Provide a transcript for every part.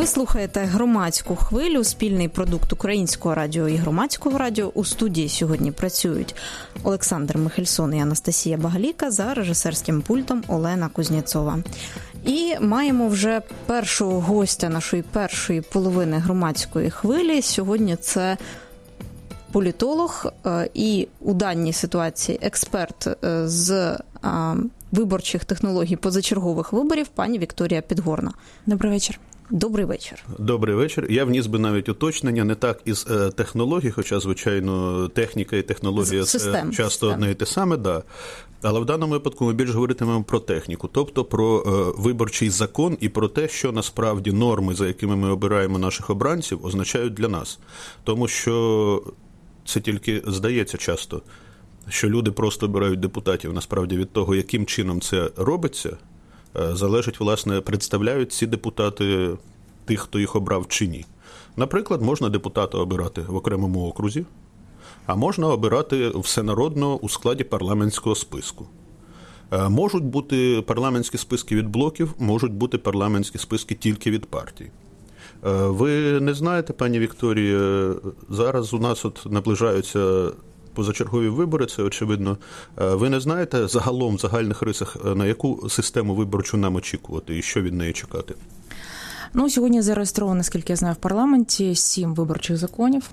слухаєте «Громадську хвилю», спільний продукт Українського радіо і Громадського радіо. У студії сьогодні працюють Олександр Михельсон і Анастасія Багаліка, за режисерським пультом Олена Кузнєцова. І маємо вже першого гостя нашої першої половини «Громадської хвилі». Сьогодні це політолог і у даній ситуації експерт з виборчих технологій позачергових виборів пані Вікторія Підгорна. Добрий вечір. Добрий вечір. Добрий вечір. Я вніс би навіть уточнення не так із технологій, хоча, звичайно, техніка і технологія це часто одне і те саме, да. Але в даному випадку ми більш говоритимемо про техніку, тобто про виборчий закон і про те, що насправді норми, за якими ми обираємо наших обранців, означають для нас. Тому що це тільки здається часто, що люди просто обирають депутатів. Насправді від того, яким чином це робиться, залежить, власне, представляють ці депутати тих, хто їх обрав чи ні. Наприклад, можна депутата обирати в окремому окрузі, а можна обирати всенародно у складі парламентського списку. Можуть бути парламентські списки від блоків, можуть бути парламентські списки тільки від партій. Ви не знаєте, пані Вікторія, зараз у нас от наближаються позачергові вибори, це очевидно. Ви не знаєте загалом, в загальних рисах, на яку систему виборчу нам очікувати і що від неї чекати? Сьогодні зареєстровано, наскільки я знаю, в парламенті 7 виборчих законів.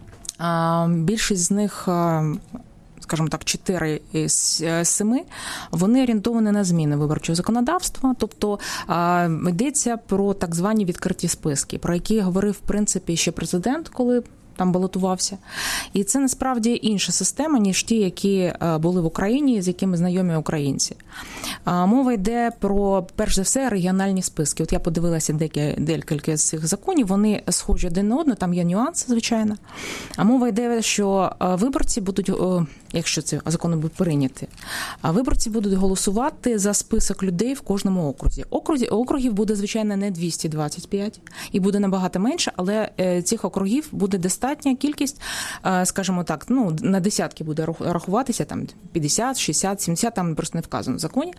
Більшість з них, скажімо так, 4 із 7, вони орієнтовані на зміни виборчого законодавства, тобто йдеться про так звані відкриті списки, про які говорив, в принципі, ще президент, коли там балотувався. І це насправді інша система, ніж ті, які були в Україні, з якими знайомі українці. Мова йде про, перш за все, регіональні списки. От я подивилася декілька з цих законів, вони схожі один на одного, там є нюанси, звичайно. А мова йде, що виборці будуть, якщо ці закони будуть прийняті, виборці будуть голосувати за список людей в кожному окрузі. Округів буде, звичайно, не 225, і буде набагато менше, але цих округів буде достатня кількість, скажімо так, на десятки буде рахуватися, там 50, 60, 70, там просто не вказано в законі,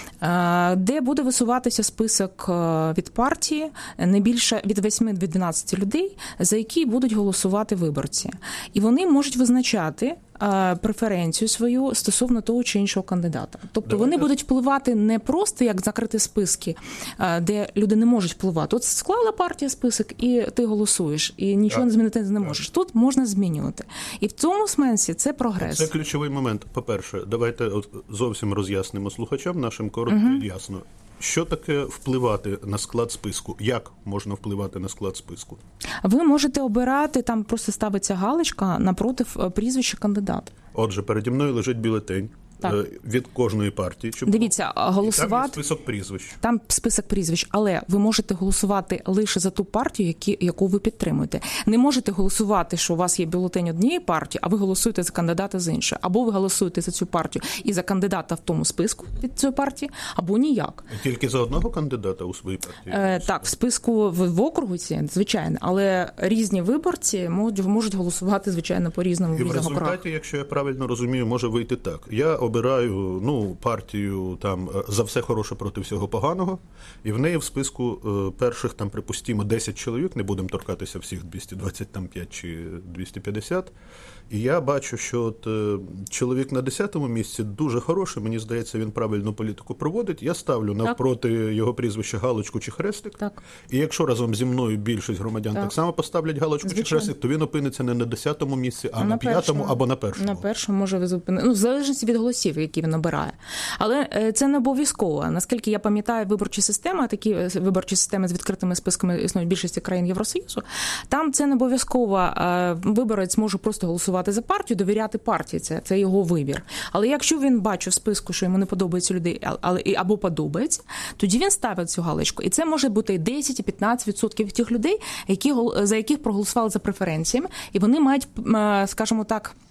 де буде висуватися список від партії не більше від 8-12 людей, за які будуть голосувати виборці. І вони можуть визначати преференцію свою стосовно того чи іншого кандидата. Тобто вони будуть впливати не просто як закриті списки, де люди не можуть впливати. От склала партія список, і ти голосуєш, і нічого змінити не можеш. Тут можна змінювати. І в цьому сенсі це прогрес. Це ключовий момент. По-перше, давайте зовсім роз'яснимо слухачам нашим коротко і ясно. Що таке впливати на склад списку? Як можна впливати на склад списку? Ви можете обирати, там просто ставиться галочка напроти прізвища кандидата. Отже, переді мною лежить бюлетень. Так. Від кожної партії. Дивіться, голосувати... Там є список прізвищ. Там список прізвищ, але ви можете голосувати лише за ту партію, яку ви підтримуєте. Не можете голосувати, що у вас є бюлетень однієї партії, а ви голосуєте за кандидата з іншої. Або ви голосуєте за цю партію і за кандидата в тому списку від цієї партії, або ніяк. Тільки за одного кандидата у своїй партії? Так, в списку в округу, звичайно, але різні виборці можуть голосувати, звичайно, по-різному. І в результаті, якщо я правильно розумію, може вийти так. Я обираю партію там за все хороше проти всього поганого, і в неї в списку перших, там, припустимо, 10 чоловік, не будемо торкатися всіх 225 чи 250, і я бачу, що от чоловік на 10-му місці дуже хороший, мені здається, він правильну політику проводить, я ставлю навпроти його прізвища галочку чи хрестик, так. І якщо разом зі мною більшість громадян так само поставлять галочку чи хрестик, то він опиниться не на 10-му місці, а на 5-му або на 1-му. На 1-му може ви зупинити. В залежності від голосів, які він обирає. Але це не обов'язково. Наскільки я пам'ятаю, виборчі системи, такі виборчі системи з відкритими списками існують в більшості країн Євросоюзу, там це не обов'язково. Виборець може просто голосувати за партію, довіряти партії. Це його вибір. Але якщо він бачить в списку, що йому не подобаються люди, або подобається, тоді він ставить цю галочку. І це може бути і 10, і 15% тих людей, за яких проголосували за преференціями, і вони мають, скажімо так,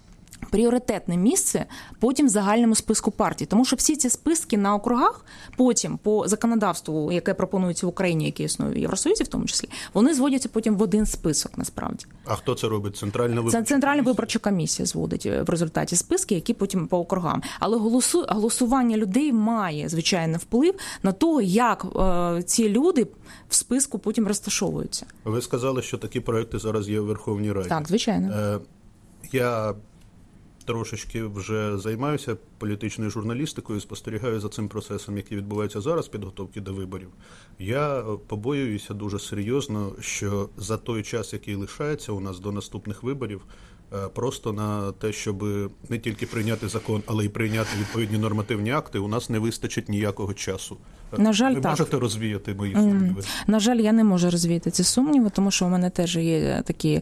пріоритетне місце потім в загальному списку партій. Тому що всі ці списки на округах потім по законодавству, яке пропонується в Україні, яке існує в Євросоюзі в тому числі, вони зводяться потім в один список насправді. А хто це робить? Центральна виборча комісія? Це Центральна виборча комісія зводить в результаті списки, які потім по округам. Але голосування людей має, звичайно, вплив на те, як ці люди в списку потім розташовуються. Ви сказали, що такі проекти зараз є у Верховній Раді. Так, звичайно. Я трошечки вже займаюся політичною журналістикою, спостерігаю за цим процесом, який відбувається зараз, підготовки до виборів. Я побоююся дуже серйозно, що за той час, який лишається у нас до наступних виборів, просто на те, щоб не тільки прийняти закон, але й прийняти відповідні нормативні акти, у нас не вистачить ніякого часу. На жаль, ви так. можете розвіяти мої сумніви? На жаль, я не можу розвіяти ці сумніви, тому що у мене теж є такі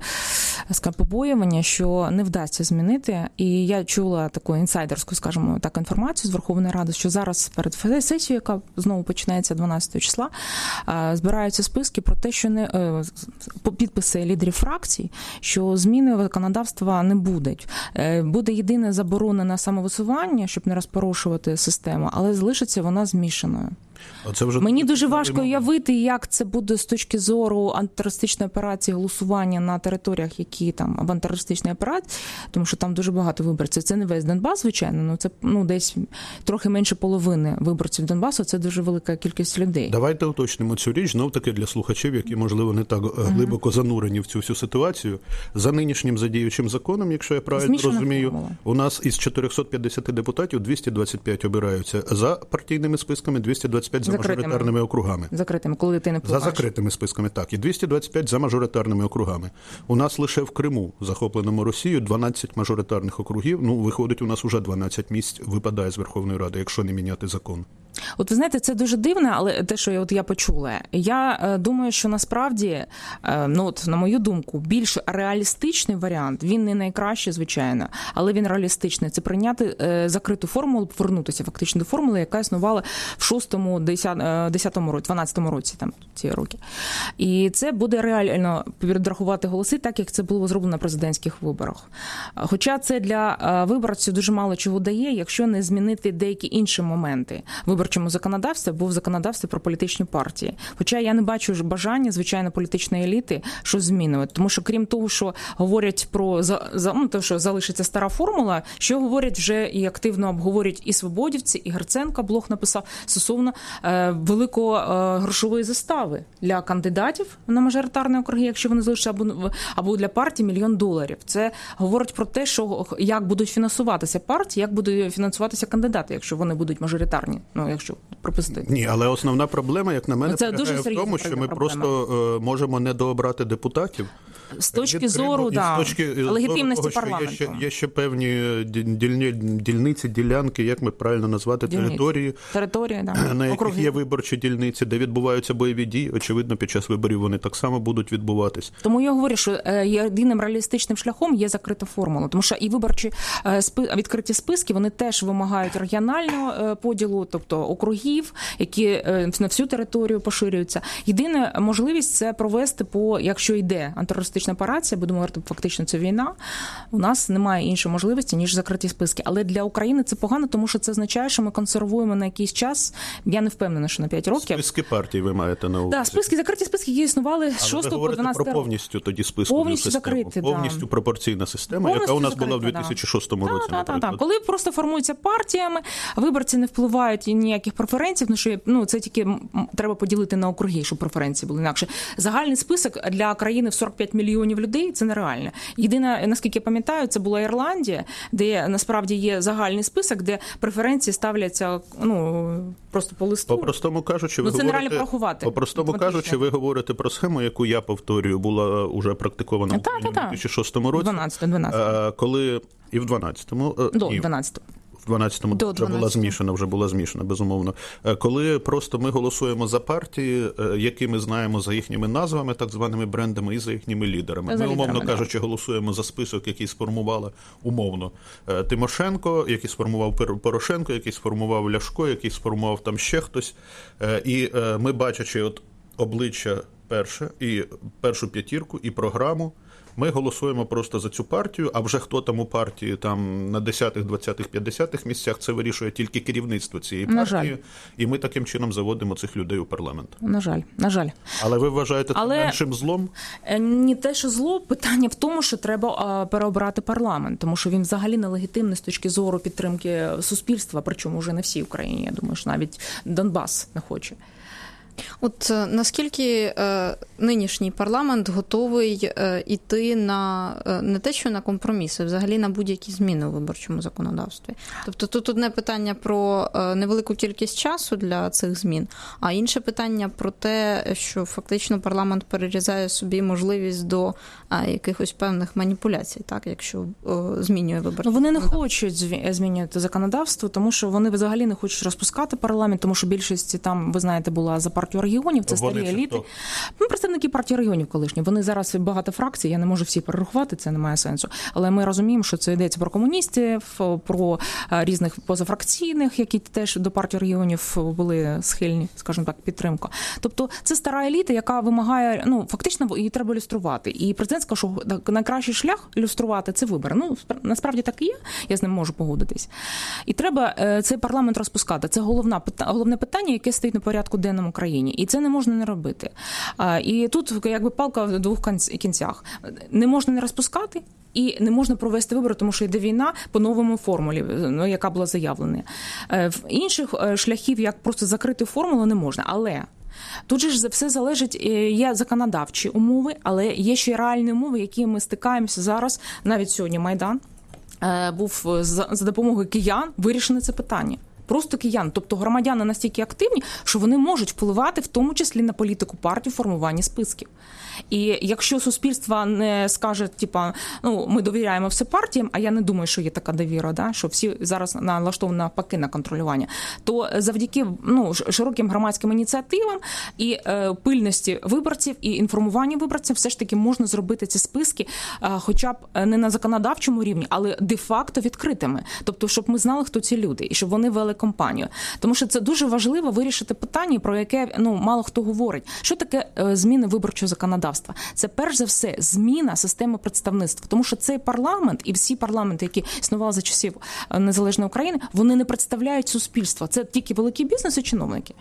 побоювання, що не вдасться змінити. І я чула таку інсайдерську, скажімо так, інформацію з Верховної Ради, що зараз перед сесією, яка знову починається 12 числа, збираються списки про те, що не підписи лідерів фракцій, що зміни законодавства не будуть. Буде єдине заборона на самовисування, щоб не розпорошувати систему, але залишиться вона змішаною. Мені дуже важко уявити, як це буде з точки зору антитерористичної операції, голосування на територіях, які там в антитерористичній операції, тому що там дуже багато виборців. Це не весь Донбас, звичайно, але це десь трохи менше половини виборців Донбасу, це дуже велика кількість людей. Давайте уточнимо цю річ, знов-таки для слухачів, які, можливо, не так глибоко занурені в цю всю ситуацію. За нинішнім задіючим законом, якщо я правильно розумію, у нас із 450 депутатів 225 обираються за партійними списками, 225 за мажоритарними округами. Закритими, коли ти не впливаєш. За закритими списками, так. І 225 за мажоритарними округами. У нас лише в Криму, захопленому Росією, 12 мажоритарних округів. Виходить, у нас уже 12 місць випадає з Верховної Ради, якщо не міняти закон. От ви знаєте, це дуже дивно, але те, що я почула, я думаю, що насправді, на мою думку, більш реалістичний варіант, він не найкращий, звичайно, але він реалістичний. Це прийняти закриту формулу, повернутися фактично до формули, яка існувала в 6-му, 10-му році, 12-му році, там, ці роки. І це буде реально підрахувати голоси, так, як це було зроблено на президентських виборах. Хоча це для виборців дуже мало чого дає, якщо не змінити деякі інші моменти виборчому законодавстві або в законодавстві про політичні партії. Хоча я не бачу бажання, звичайно, політичної еліти щось змінювати. Тому що, крім того, що говорять про те, що залишиться стара формула, що говорять вже і активно обговорюють і свободівці, і Герценко блог написав стосовно великої грошової застави для кандидатів на мажоритарні округи, якщо вони залишаться, або для партії $1 мільйон. Це говорить про те, що як будуть фінансуватися партії, як будуть фінансуватися кандидати, якщо вони будуть мажоритарні. Якщо пропустити. Ні, але основна проблема, як на мене, полягає в тому, що ми просто можемо недообрати депутатів. З точки зору, легітимності парламенту. Є ще певні дільниці, ділянки, як ми правильно назвати, території, на яких є виборчі дільниці, де відбуваються бойові дії. Очевидно, під час виборів вони так само будуть відбуватись. Тому я говорю, що єдиним реалістичним шляхом є закрита формула. Тому що і виборчі відкриті списки, вони теж вимагають регіонального поділу, тобто округів, які на всю територію поширюються. Єдина можливість – це провести якщо йде антитерористична операція, будемо говорити, фактично це війна, у нас немає іншої можливості, ніж закриті списки. Але для України це погано, тому що це означає, що ми консервуємо на якийсь час, я не впевнена, що на 5 років. Списки партій ви маєте на увазі? Так, закриті списки, які існували з 6 по 12 років. Про повністю тоді спискову систему. Повністю пропорційна система, яка у нас була в 2006 році. Так. Коли просто формуються партіями, виборці не впливають ніяких преференцій, тому що це тільки треба поділити на округи, щоб преференції були інакше. Загальний список для країни в 45 мільйонів людей – це нереально. Єдине, наскільки я пам'ятаю, це була Ірландія, де насправді є загальний список, де преференції ставляться просто по листу. По-простому кажучи, ви говорите про схему, яку я повторюю, була уже практикована в 2006 році. 12. Коли і в 12-му. До 12-му. В 12-му вже була змішана, безумовно. Коли просто ми голосуємо за партії, які ми знаємо за їхніми назвами, так званими брендами, і за їхніми лідерами. Ми, умовно кажучи, голосуємо за список, який сформувала, умовно, Тимошенко, який сформував Порошенко, який сформував Ляшко, який сформував там ще хтось. І ми, бачачи обличчя перше, і першу п'ятірку, і програму, Ми голосуємо просто за цю партію, а вже хто там у партії там на 10-х, 20-х, 50-х місцях, це вирішує тільки керівництво цієї партії. І ми таким чином заводимо цих людей у парламент. На жаль. Але ви вважаєте це меншим злом? Не те, що зло, питання в тому, що треба переобрати парламент, тому що він взагалі нелегітимний з точки зору підтримки суспільства, причому вже не всій Україні, я думаю, що навіть Донбас не хоче. От наскільки нинішній парламент готовий іти на не те, що на компроміси, взагалі на будь-які зміни у виборчому законодавстві? Тобто тут одне питання про невелику кількість часу для цих змін, а інше питання про те, що фактично парламент перерізає собі можливість до якихось певних маніпуляцій, так, якщо змінює виборче. Вони не хочуть змінювати законодавство, тому що вони взагалі не хочуть розпускати парламент, тому що більшість там, ви знаєте, була за партію регіонів, це старі еліти. Представники партії регіонів колишні. Вони зараз багато фракцій, я не можу всі перерахувати, це не має сенсу. Але ми розуміємо, що це йдеться про комуністів, про різних позафракційних, які теж до партії регіонів були схильні, скажімо так, підтримку. Тобто це стара еліта, яка вимагає, фактично її треба люструвати. І президент сказав, що найкращий шлях люструвати – це вибори. Насправді так і є, я з ним можу погодитись. І треба цей парламент розпускати. Це головне питання, яке стоїть на порядку денному в країні. І це не можна не робити. І тут якби палка в двох кінцях. Не можна не розпускати і не можна провести вибори, тому що йде війна по новому формулі, яка була заявлена. Інших шляхів, як просто закрити формулу, не можна. Але тут же ж все залежить, є законодавчі умови, але є ще й реальні умови, які ми стикаємося зараз, навіть сьогодні Майдан був за допомогою киян вирішено це питання. Просто киян, тобто громадяни настільки активні, що вони можуть впливати в тому числі на політику партії, формування списків. І якщо суспільство не скаже, ми довіряємо все партіям, а я не думаю, що є така довіра, да, що всі зараз налаштовані навпаки на контролювання, то завдяки широким громадським ініціативам і пильності виборців, і інформуванню виборців все ж таки можна зробити ці списки хоча б не на законодавчому рівні, але де-факто відкритими. Тобто, щоб ми знали, хто ці люди, і щоб вони вели кампанію. Тому що це дуже важливо вирішити питання, про яке мало хто говорить. Що таке зміни виборчого законодавства? Це, перш за все, зміна системи представництва. Тому що цей парламент і всі парламенти, які існували за часів незалежної України, вони не представляють суспільство. Це тільки великий бізнес і чиновники.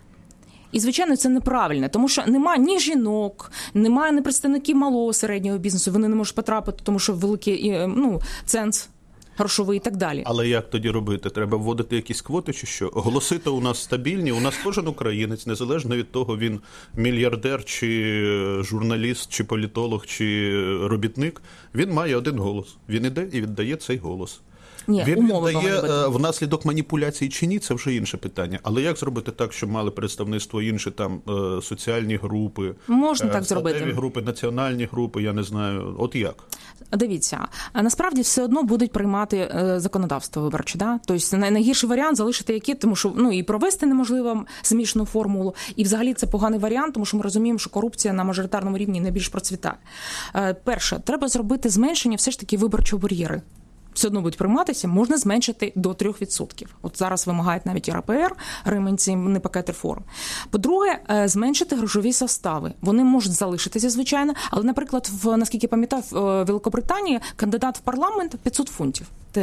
І, звичайно, це неправильно, тому що немає ні жінок, немає ні представників малого, середнього бізнесу. Вони не можуть потрапити, тому що великий ценз грошовий і так далі. Але як тоді робити? Треба вводити якісь квоти чи що? Голоси-то у нас стабільні, у нас кожен українець, незалежно від того, він мільярдер, чи журналіст, чи політолог, чи робітник, він має один голос. Він іде і віддає цей голос. Ні, він віддає внаслідок маніпуляцій чи ні, це вже інше питання. Але як зробити так, щоб мали представництво інші там соціальні групи, можна так зробити. Групи, національні групи, я не знаю. От як? Дивіться, насправді все одно будуть приймати законодавство виборче, да? Тобто найгірший варіант залишити які, тому що і провести неможливо змішану формулу, і взагалі це поганий варіант, тому що ми розуміємо, що корупція на мажоритарному рівні найбільш процвітає. Перше, треба зробити зменшення все ж таки виборчого бар'єри. Все одно будуть прийматися, можна зменшити до 3%. От зараз вимагають навіть РПР, ремонтний пакет реформ. По-друге, зменшити грошові состави. Вони можуть залишитися, звичайно, але, наприклад, наскільки я пам'ятаю, в Великобританії кандидат в парламент 500 фунтів. Це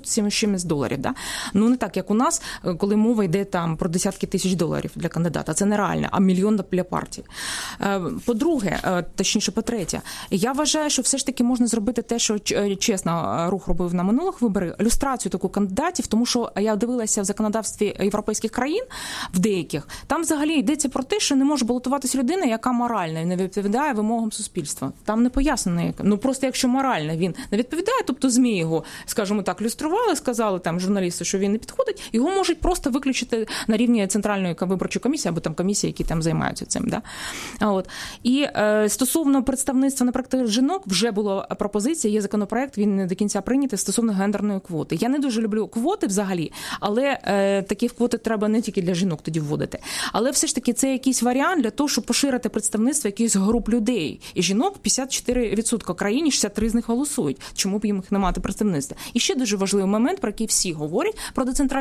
$800 да? Не так, як у нас, коли мова йде там про десятки тисяч доларів для кандидата. Це нереально, а мільйон для партії. По-друге, точніше, по-третє, я вважаю, що все ж таки можна зробити те, що чесно рух робив на минулих виборах, люстрацію таку кандидатів, тому що я дивилася в законодавстві європейських країн, в деяких, там взагалі йдеться про те, що не може балотуватись людина, яка моральна і не відповідає вимогам суспільства. Там не пояснено. Просто якщо морально він не відповідає, тобто ЗМІ його, скажімо так, люстрували, сказали там журналісти, що він не підходить, його можуть просто виключити на рівні Центральної виборчої комісії або там комісії, які там займаються цим. Да? І стосовно представництва, наприклад, жінок, вже була пропозиція, є законопроект, він не до кінця прийнятий, стосовно гендерної квоти. Я не дуже люблю квоти взагалі, але такі квоти треба не тільки для жінок тоді вводити. Але все ж таки це якийсь варіант для того, щоб поширити представництво якихось груп людей. І жінок 54% в країні, 63 з них голосують. Чому б їм не мати представництва? І ще дуже важливий момент, про який всі говорять, про децентралізацію.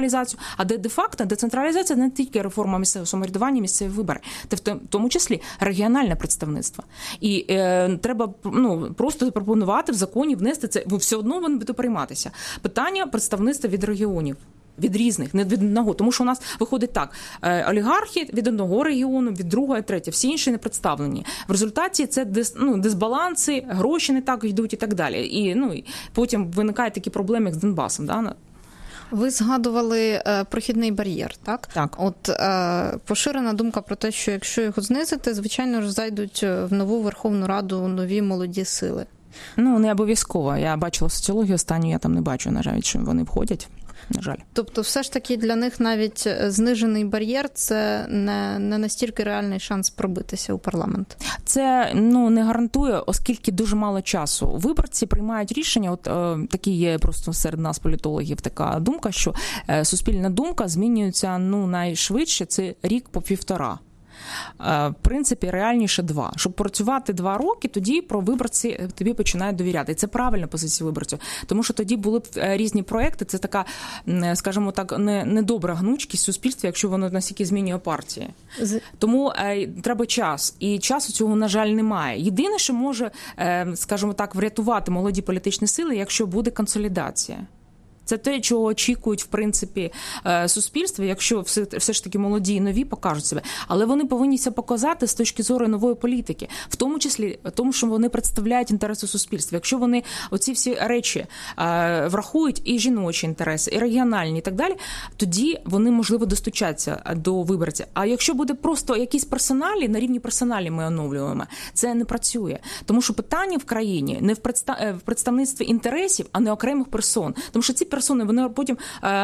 децентралізацію, а де-факто децентралізація не тільки реформа місцевого самоврядування, місцеві вибори, це в тому числі регіональне представництво. І треба просто запропонувати в законі, внести це, бо все одно воно буде прийматися. Питання представництва від регіонів. Від різних, не від одного. Тому що у нас виходить так, олігархи від одного регіону, від другого, третього, всі інші не представлені. В результаті це дисбаланси, гроші не так йдуть і так далі. І потім виникають такі проблеми, як з Донбасом. Да? Ви згадували прохідний бар'єр, так? Так. От поширена думка про те, що якщо його знизити, звичайно ж зайдуть в нову Верховну Раду нові молоді сили. Не обов'язково. Я бачила соціологію останню, я там не бачу, на жаль, що вони входять. На жаль. Тобто все ж таки для них навіть знижений бар'єр – це не настільки реальний шанс пробитися у парламент? Це не гарантує, оскільки дуже мало часу. Виборці приймають рішення, такі є просто серед нас, політологів, така думка, що суспільна думка змінюється найшвидше, це рік по півтора. В принципі, реальніше 2. Щоб працювати 2 роки, тоді про виборці тобі починають довіряти. І це правильна позиція виборців. Тому що тоді були б різні проекти. Це така, скажімо так, недобра гнучкість суспільства, якщо воно настільки змінює партії. Тому треба час. І часу цього, на жаль, немає. Єдине, що може, скажімо так, врятувати молоді політичні сили, якщо буде консолідація. Це те, чого очікують, в принципі, суспільство, якщо все ж таки молоді і нові покажуть себе. Але вони повинні це показати з точки зору нової політики. В тому числі, тому що вони представляють інтереси суспільства. Якщо вони оці всі речі врахують, і жіночі інтереси, і регіональні, і так далі, тоді вони, можливо, достучаться до виборця. А якщо буде просто якісь персоналі, на рівні персоналі ми оновлюємо, це не працює. Тому що питання в країні не в представництві інтересів, а не окремих персон. Тому що ці персони, вони потім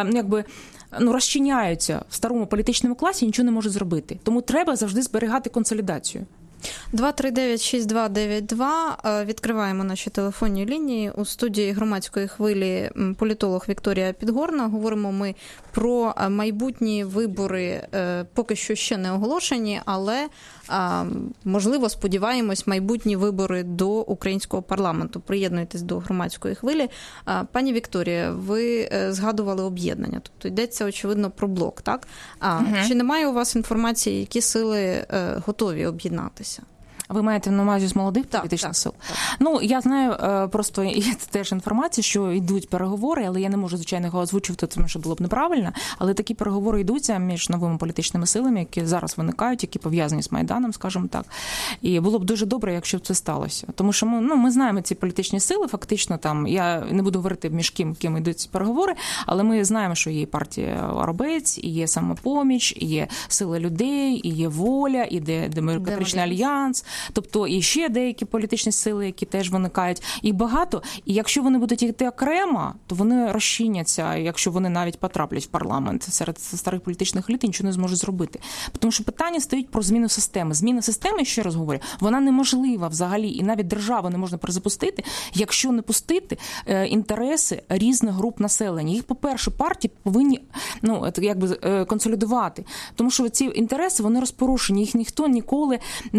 розчиняються в старому політичному класі і нічого не можуть зробити. Тому треба завжди зберігати консолідацію. 239-6292. Відкриваємо наші телефонні лінії. У студії громадської хвилі політолог Вікторія Підгорна. Говоримо ми про майбутні вибори, поки що ще не оголошені, але, можливо, сподіваємось, майбутні вибори до українського парламенту. Приєднуйтесь до громадської хвилі. Пані Вікторія, ви згадували об'єднання, тобто йдеться, очевидно, про блок, так? Чи немає у вас інформації, які сили готові об'єднатися? Ви маєте на увазі з молодих політичних сил? Так. Я знаю, просто є теж інформація, що йдуть переговори, але я не можу, звичайно, його озвучувати, тому що було б неправильно, але такі переговори йдуться між новими політичними силами, які зараз виникають, які пов'язані з Майданом, скажімо так. І було б дуже добре, якщо б це сталося. Тому що ми знаємо ці політичні сили, фактично там, я не буду говорити між ким йдуть ці переговори, але ми знаємо, що є партія «Воробець», і є «Самопоміч», і є «Сила людей», і є «Воля», і є «Демократичний альянс». Тобто і ще деякі політичні сили, які теж виникають, їх багато. І якщо вони будуть йти окремо, то вони розчиняться, якщо вони навіть потраплять в парламент. Серед старих політичних еліт нічого не зможуть зробити. Тому що питання стоїть про зміну системи. Зміна системи, ще раз говорю, вона неможлива взагалі. І навіть державу не можна перезапустити, якщо не пустити інтереси різних груп населення. Їх, по-перше, партії повинні консолідувати. Тому що ці інтереси, вони розпорушені. Їх ніхто ніколи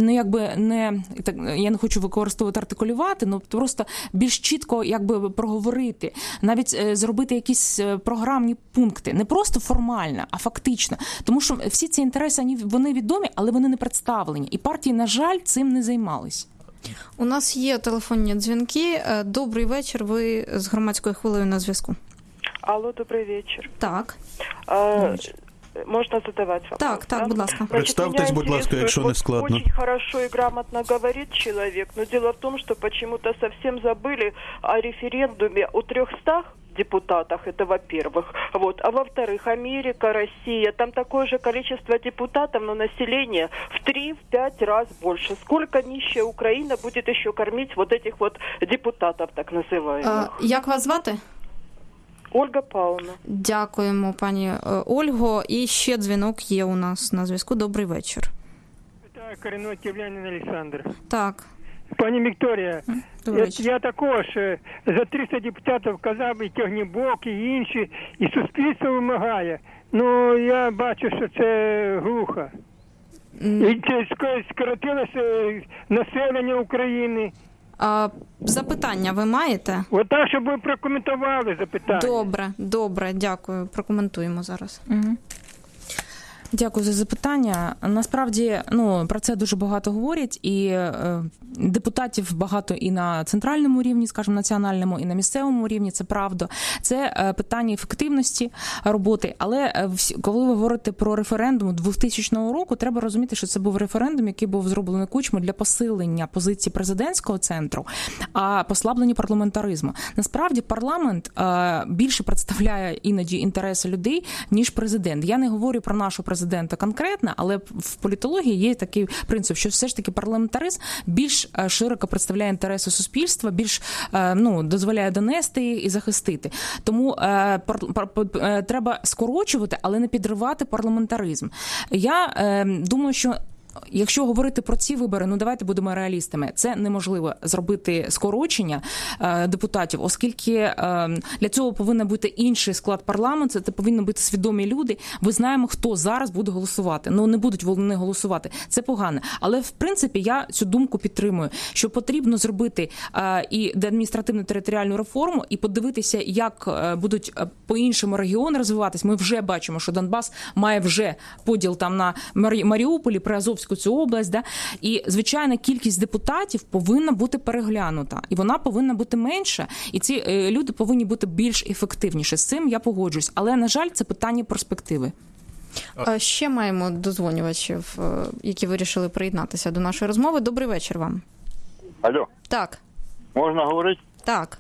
я не хочу використовувати артикулювати, просто більш чітко проговорити, навіть зробити якісь програмні пункти, не просто формально, а фактично. Тому що всі ці інтереси, вони відомі, але вони не представлені. І партії, на жаль, цим не займались. У нас є телефонні дзвінки. Добрий вечір, ви з громадською хвилею на зв'язку. Алло, добрий вечір. Так. Можно задавать вопрос? Так, будь ласка. Представьтесь, будь ласка, якщо не складно. Очень хорошо и грамотно говорит человек, но дело в том, что почему-то совсем забыли о референдуме о 300 депутатах, это во-первых. А во-вторых, Америка, Россия, там такое же количество депутатов, но население в 3-5 раз больше. Сколько нищая Украина будет еще кормить этих депутатов, так называемых? Як вас звати? Ольга Павловна. Дякуємо, пані Ольго. І ще дзвінок є у нас на зв'язку. Добрий вечір. Так, Коренной Киевлянин Олександр. Так. Пані Вікторія, я також за 300 депутатів казав, і Тягнібок, і інші, і суспільство вимагає. Я бачу, що це глухо. І це скоротилося населення України. Запитання ви маєте? Отак, щоб ви прокоментували запитання. Добре, дякую. Прокоментуємо зараз. Угу. Дякую за запитання. Насправді, про це дуже багато говорять, і депутатів багато і на центральному рівні, скажімо, національному, і на місцевому рівні, це правда. Це питання ефективності роботи, але коли ви говорите про референдум 2000 року, треба розуміти, що це був референдум, який був зроблений Кучмою для посилення позиції президентського центру, а послаблення парламентаризму. Насправді, парламент більше представляє іноді інтереси людей, ніж президент. Я не говорю про нашу президента конкретно, але в політології є такий принцип, що все ж таки парламентаризм більш широко представляє інтереси суспільства, більш дозволяє донести і захистити. Тому треба скорочувати, але не підривати парламентаризм. Я думаю, що якщо говорити про ці вибори, давайте будемо реалістами, це неможливо зробити скорочення депутатів, оскільки для цього повинен бути інший склад парламенту, це повинні бути свідомі люди. Ми знаємо, хто зараз буде голосувати. Не будуть вони голосувати. Це погано. Але, в принципі, я цю думку підтримую, що потрібно зробити і адміністративно-територіальну реформу, і подивитися, як будуть по-іншому регіони розвиватись. Ми вже бачимо, що Донбас має вже поділ там на Маріуполі, Приазовську, цю область, і, звичайно, кількість депутатів повинна бути переглянута, і вона повинна бути менша, і ці люди повинні бути більш ефективніші. З цим я погоджуюсь, але, на жаль, це питання перспективи. Ще маємо дозвонювачів, які вирішили приєднатися до нашої розмови. Добрий вечір вам. Алло. Так. Можна говорити? Так.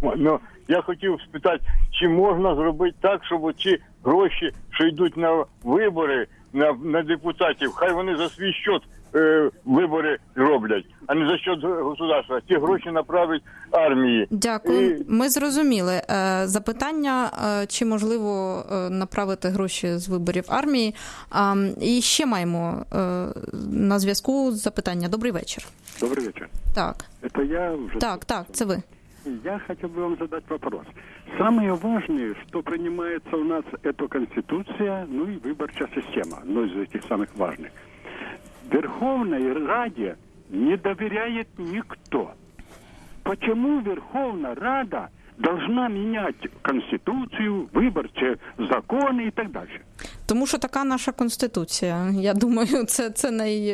Я хотів спитати, чи можна зробити так, щоб ці гроші, що йдуть на вибори, на депутатів, хай вони за свій счет вибори роблять, а не за счет государства. Ці гроші направить армії. Дякую. Ми зрозуміли. Запитання, чи можливо направити гроші з виборів армії. І ще маємо на зв'язку запитання. Добрий вечір. Добрый вечер. Так. Это я уже... Так, це ви. Я хотел бы вам задать вопрос. Самое важное, что принимается у нас, это Конституция, и выборчая система, одно из этих самых важных. Верховной Раде не доверяет никто. Почему Верховная Рада должна менять Конституцию, виборчі закони і так далі? Тому що така наша Конституція. Я думаю, це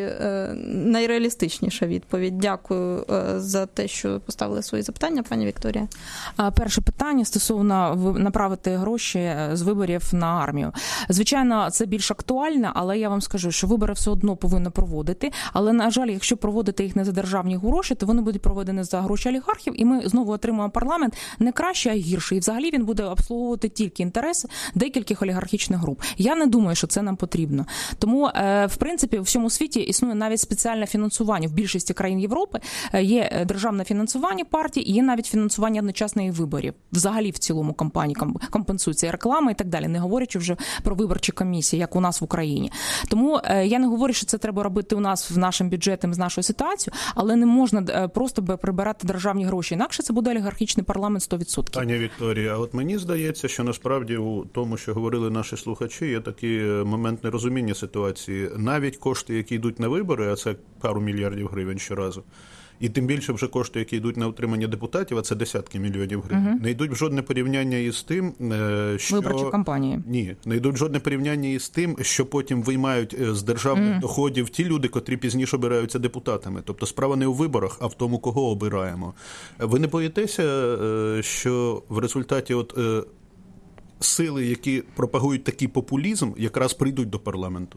найреалістичніша відповідь. Дякую за те, що поставили свої запитання, пані Вікторія. Перше питання стосовно направити гроші з виборів на армію. Звичайно, це більш актуально, але я вам скажу, що вибори все одно повинно проводити. Але, на жаль, якщо проводити їх не за державні гроші, то вони будуть проведені за гроші олігархів, і ми знову отримаємо парламент не краще, а гірше. І взагалі він буде обслуговувати тільки інтереси декількох олігархічних груп. Я не думаю, що це нам потрібно. Тому, в принципі, у всьому світі існує навіть спеціальне фінансування. В більшості країн Європи є державне фінансування партій, і є навіть фінансування одночасних виборів. Взагалі в цілому кампанії компенсується реклама і так далі, не говорячи вже про виборчі комісії, як у нас в Україні. Тому я не говорю, що це треба робити у нас в нашому бюджеті, з нашою ситуацією, але не можна просто прибирати державні гроші. Інакше це буде олігархічний парламент 100%. Пані Вікторія, а от мені здається, що насправді у тому, що говорили наші слухачі, є такий момент нерозуміння ситуації. Навіть кошти, які йдуть на вибори, а це пару мільярдів гривень щоразу, і тим більше вже кошти, які йдуть на утримання депутатів, а це десятки мільйонів гривень, не йдуть в жодне порівняння із тим, що... Виборчі кампанії. Ні, не йдуть в жодне порівняння із тим, що потім виймають з державних доходів ті люди, котрі пізніше обираються депутатами. Тобто справа не у виборах, а в тому, кого обираємо. Ви не боїтеся, що в результаті сили, які пропагують такий популізм, якраз прийдуть до парламенту?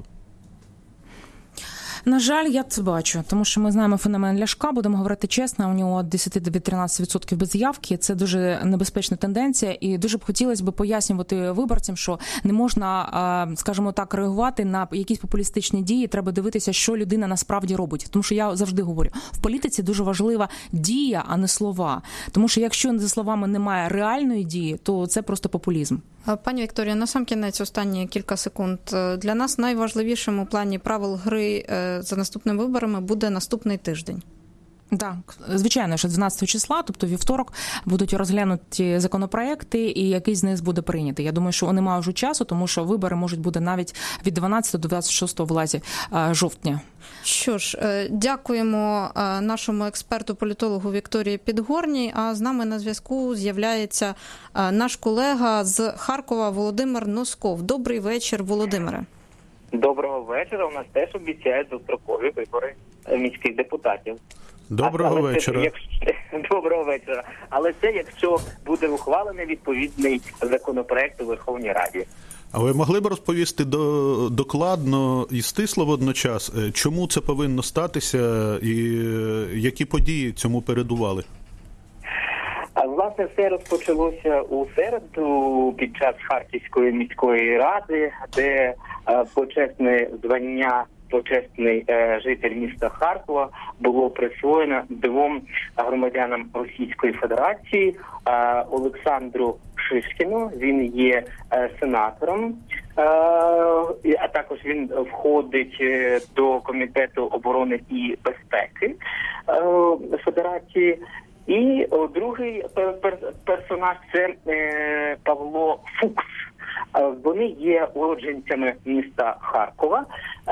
На жаль, я це бачу, тому що ми знаємо феномен Ляшка, будемо говорити чесно, у нього від 10 до 13% без явки, це дуже небезпечна тенденція, і дуже б хотілося б пояснювати виборцям, що не можна, скажімо так, реагувати на якісь популістичні дії, треба дивитися, що людина насправді робить. Тому що я завжди говорю, в політиці дуже важлива дія, а не слова. Тому що якщо за словами немає реальної дії, то це просто популізм. Пані Вікторія, насамкінець останні кілька секунд. Для нас найважливішим у плані правил гри за наступними виборами буде наступний тиждень. Так, звичайно, що 12 числа, тобто вівторок, будуть розглянуті законопроекти, і який з них буде прийнятий. Я думаю, що немає вже часу, тому що вибори можуть бути навіть від 12 до 26 в лазі жовтня. Що ж, дякуємо нашому експерту-політологу Вікторії Підгорній, а з нами на зв'язку з'являється наш колега з Харкова Володимир Носков. Добрий вечір, Володимире. Доброго вечора. У нас теж обіцяють дострокові вибори міських депутатів. Доброго вечора. Доброго вечора. Але це якщо буде ухвалений відповідний законопроект у Верховній Раді. А ви могли б розповісти докладно і стисло водночас, чому це повинно статися і які події цьому передували? Власне, все розпочалося у середу під час Харківської міської ради, де почесне звання почесний житель міста Харкова було присвоєно двом громадянам Російської Федерації, Олександру Шишкіну, він є сенатором, а також він входить до Комітету оборони і безпеки Федерації. І другий персонаж – це Павло Фукс. Вони є уродженцями міста Харкова.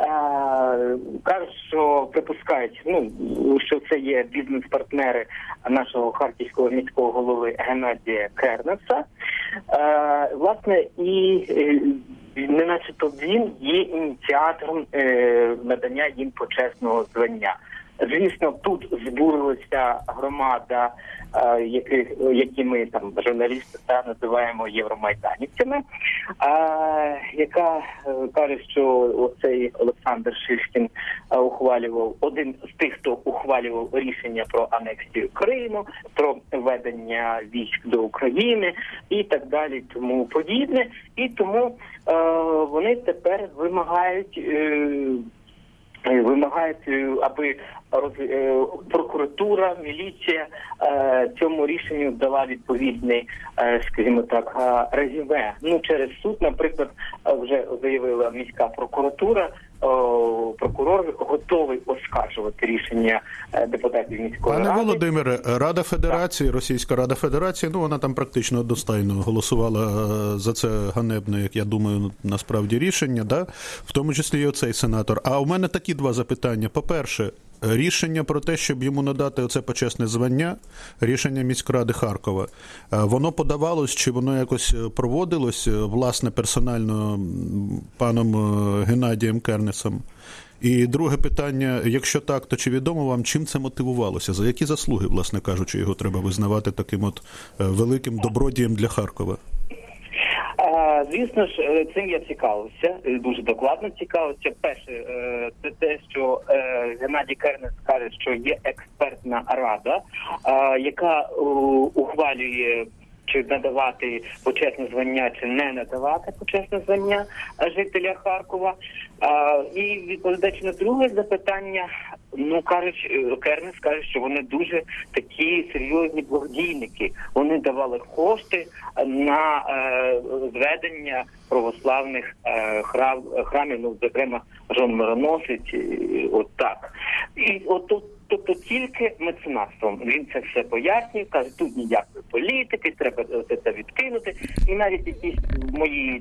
Кажуть, що припускають, що це є бізнес-партнери нашого харківського міського голови Геннадія Кернеса. Власне, і неначебто він є ініціатором надання їм почесного звання. Звісно, тут збурилася громада, які ми там журналісти називаємо євромайданівцями, яка каже, що оцей Олександр Шишкін ухвалював, один з тих, хто ухвалював рішення про анексію Криму, про введення військ до України і так далі, тому подібне. І тому вони тепер вимагають, аби прокуратура, міліція цьому рішенню дала відповідний, скажімо так, резюме. Через суд, наприклад, вже заявила міська прокуратура, прокурор готовий оскаржувати рішення депутатів міської ради. Пане Володимире, Рада Федерації, Російська Рада Федерації, вона там практично одностайно голосувала за це ганебне, як я думаю, насправді рішення, да? В тому числі і оцей сенатор. А у мене такі два запитання. По-перше, рішення про те, щоб йому надати оце почесне звання, рішення міськради Харкова, воно подавалось, чи воно якось проводилось, власне, персонально паном Геннадієм Кернесом? І друге питання, якщо так, то чи відомо вам, чим це мотивувалося? За які заслуги, власне кажучи, його треба визнавати таким от великим добродієм для Харкова? Звісно ж, цим я цікавився, дуже докладно цікавився. Перше, це те, що Геннадій Кернес каже, що є експертна рада, яка ухвалює, чи надавати почесне звання, чи не надавати почесне звання жителя Харкова. І відповідаючи на друге запитання, Кернес каже, що вони дуже такі серйозні благодійники. Вони давали кошти на зведення православних храмів, зокрема Жон-Мироносець, так. І тобто тільки меценатством. Він це все пояснює, каже, тут ніякої політики, треба це відкинути. І навіть якісь мої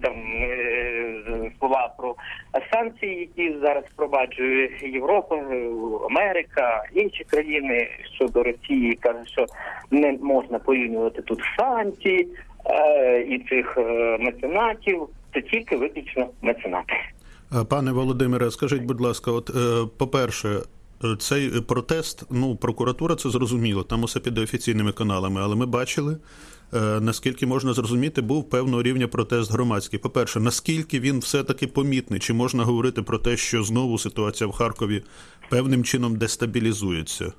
слова про санкції, які зараз впроваджує Європа, Америка, інші країни щодо Росії, каже, що не можна порівнювати тут санкції і цих меценатів, це тільки виключно меценати. Пане Володимире, скажіть, будь ласка, по-перше, цей протест, прокуратура це зрозуміло, там усе піде офіційними каналами, але ми бачили, наскільки можна зрозуміти, був певного рівня протест громадський. По-перше, наскільки він все-таки помітний? Чи можна говорити про те, що знову ситуація в Харкові певним чином дестабілізується?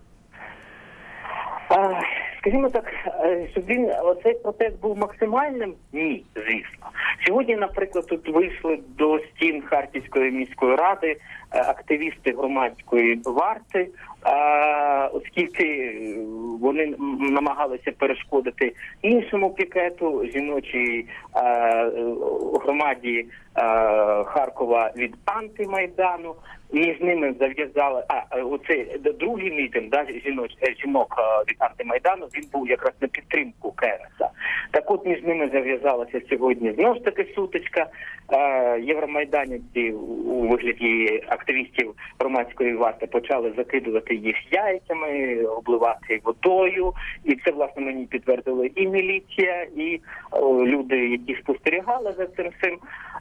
Скажімо так, щоб оцей протест був максимальним? Ні, звісно. Сьогодні, наприклад, тут вийшли до стін Харківської міської ради активісти громадської варти, оскільки вони намагалися перешкодити іншому пікету, жіночій громаді Харкова від антимайдану. Між ними зав'язали, оцей другий мітинг, жінок від антимайдану, він був якраз на підтримку Кернеса. Так от між ними зав'язалася сьогодні знову ж таки сутичка. Євромайданівці у вигляді активістів громадської варти почали закидувати їх яйцями, обливати водою. І це, власне, мені підтвердили і міліція, і люди, які спостерігали за цим всім.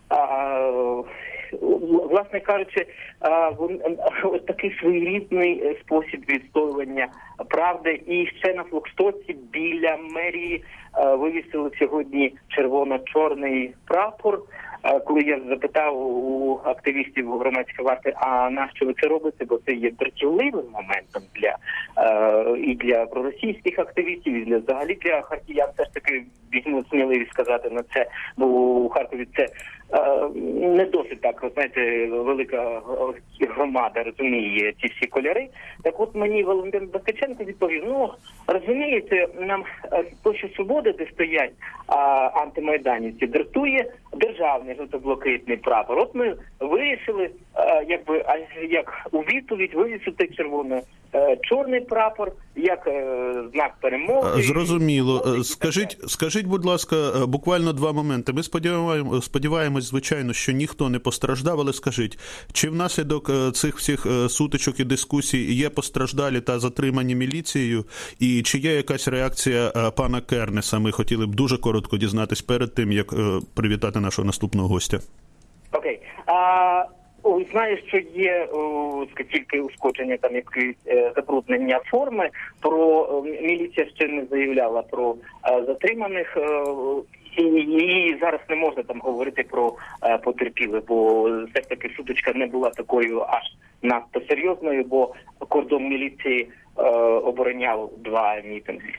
Власне кажучи, ось такий своєрідний спосіб відстоювання правди. І ще на Флагштоці біля мерії вивісили сьогодні червоно-чорний прапор. Коли я запитав у активістів громадської варти, а нащо ви це робите, бо це є дратівливим моментом і для проросійських активістів, і взагалі для харків'ян, все ж таки візьму сміливість сказати на це, бо у Харкові це не досить так, знаєте, велика громада розуміє ці всі кольори. Так от мені Валентин Баскаченко відповів, розумієте, нам Площа Свободи, де стоять антимайданівці, дратує державний жовто-блакитний прапор. От ми вирішили, як у відповідь вивісити червоно-чорний прапор, як знак перемоги. Зрозуміло. Скажіть, будь ласка, буквально 2 моменти. Ми сподіваємось, звичайно, що ніхто не постраждав, але скажіть, чи внаслідок цих всіх сутичок і дискусій є постраждалі та затримані міліцією, і чи є якась реакція пана Кернеса? Ми хотіли б дуже коротко дізнатись перед тим, як привітати нашого наступного гостя. Окей. Знаю, що є тільки ушкодження, там якісь забруднення форми. Про міліція ще не заявляла про затриманих. І зараз не можна там говорити про потерпілих, бо все ж таки сутичка не була такою аж надто серйозною, бо кордон міліції обороняв 2 мітинги.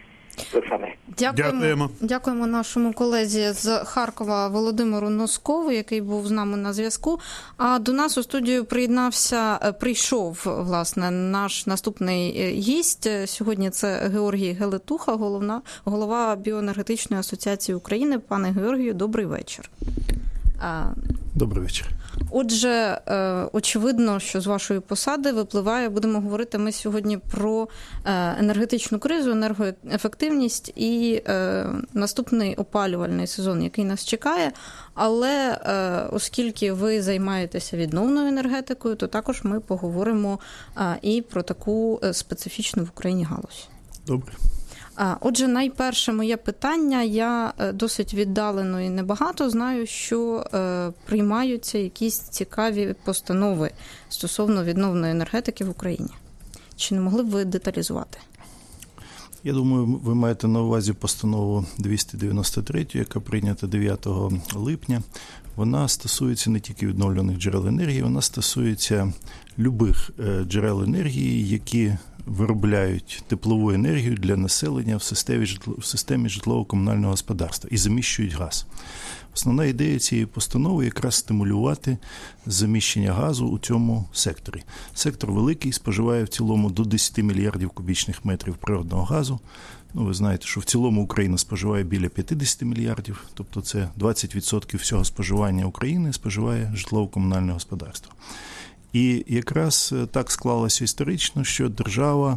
Дякуємо нашому колезі з Харкова Володимиру Носкову, який був з нами на зв'язку. А до нас у студію прийшов, власне, наш наступний гість. Сьогодні це Георгій Гелетуха, голова Біоенергетичної асоціації України. Пане Георгію, добрий вечір. Добрий вечір. Отже, очевидно, що з вашої посади випливає, будемо говорити ми сьогодні про енергетичну кризу, енергоефективність і наступний опалювальний сезон, який нас чекає. Але оскільки ви займаєтеся відновною енергетикою, то також ми поговоримо і про таку специфічну в Україні галузь. Добре. Отже, найперше моє питання. Я досить віддалено і небагато знаю, що приймаються якісь цікаві постанови стосовно відновної енергетики в Україні. Чи не могли б ви деталізувати? Я думаю, ви маєте на увазі постанову 293, яка прийнята 9 липня. Вона стосується не тільки відновлюваних джерел енергії, вона стосується любих джерел енергії, які виробляють теплову енергію для населення в системі житлово-комунального господарства і заміщують газ. Основна ідея цієї постанови якраз стимулювати заміщення газу у цьому секторі. Сектор великий, споживає в цілому до 10 мільярдів кубічних метрів природного газу. Ви знаєте, що в цілому Україна споживає біля 50 мільярдів, тобто це 20% всього споживання України споживає житлово-комунальне господарство. І якраз так склалося історично, що держава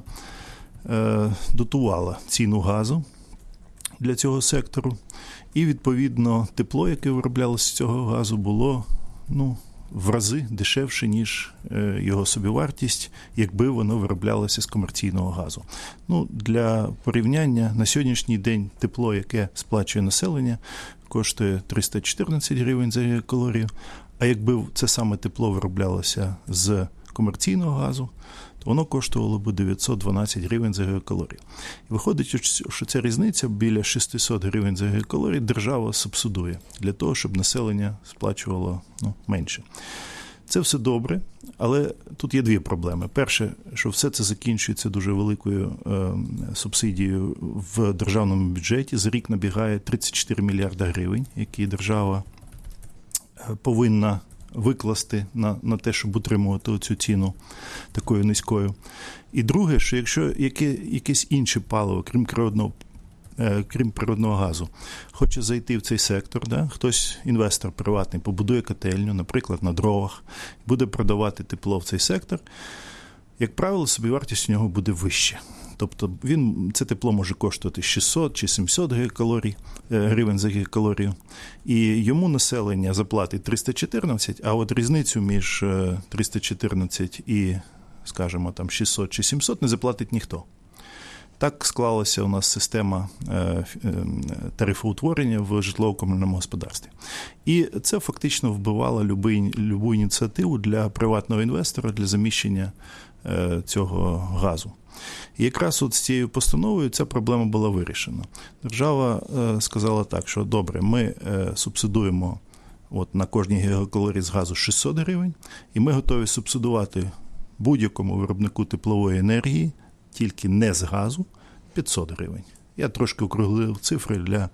дотувала ціну газу для цього сектору, і, відповідно, тепло, яке вироблялося з цього газу, було в рази дешевше, ніж його собівартість, якби воно вироблялося з комерційного газу. Для порівняння, на сьогоднішній день тепло, яке сплачує населення, коштує 314 гривень за гігакалорію, а якби це саме тепло вироблялося з комерційного газу, то воно коштувало б 912 гривень за гігакалорію. І виходить, що ця різниця біля 600 гривень за гігакалорію держава субсидує для того, щоб населення сплачувало менше. Це все добре, але тут є 2 проблеми. Перше, що все це закінчується дуже великою субсидією в державному бюджеті. За рік набігає 34 мільярда гривень, які держава повинна викласти на те, щоб утримувати цю ціну такою низькою. І друге, що якщо якесь інше паливо, крім природного газу, хоче зайти в цей сектор, да? Хтось, інвестор приватний, побудує котельню, наприклад, на дровах, буде продавати тепло в цей сектор, як правило, собівартість у нього буде вища. Тобто це тепло може коштувати 600 чи 700 гривень за гігакалорію, і йому населення заплатить 314, а от різницю між 314 і, скажімо, там 600 чи 700 не заплатить ніхто. Так склалася у нас система тарифоутворення в житлово-комунальному господарстві. І це фактично вбивало любу ініціативу для приватного інвестора для заміщення цього газу. І якраз от з цією постановою ця проблема була вирішена. Держава сказала так, що добре, ми субсидуємо на кожній гігакалорії з газу 600 гривень, і ми готові субсидувати будь-якому виробнику теплової енергії, тільки не з газу, 500 гривень. Я трошки округлив цифри,